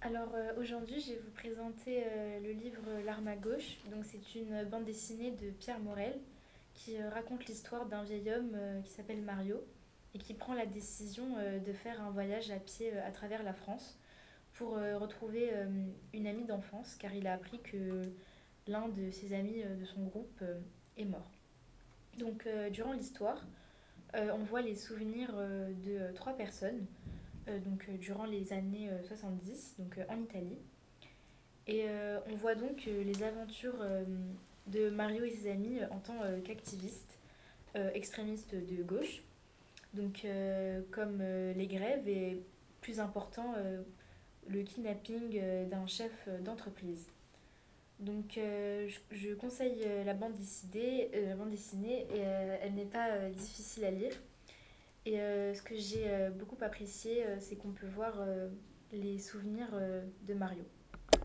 Aujourd'hui, je vais vous présenter le livre L'arme à gauche. Donc c'est une bande dessinée de Pierre Morel qui raconte l'histoire d'un vieil homme qui s'appelle Mario et qui prend la décision de faire un voyage à pied à travers la France pour retrouver une amie d'enfance car il a appris que l'un de ses amis de son groupe est mort. Durant l'histoire, on voit les souvenirs de trois personnes durant les années 70 en Italie. On voit donc les aventures de Mario et ses amis en tant qu'activistes extrémistes de gauche, comme les grèves et plus important le kidnapping d'un chef d'entreprise. Je conseille la bande dessinée et elle n'est pas difficile à lire. Ce que j'ai beaucoup apprécié, c'est qu'on peut voir les souvenirs de Mario.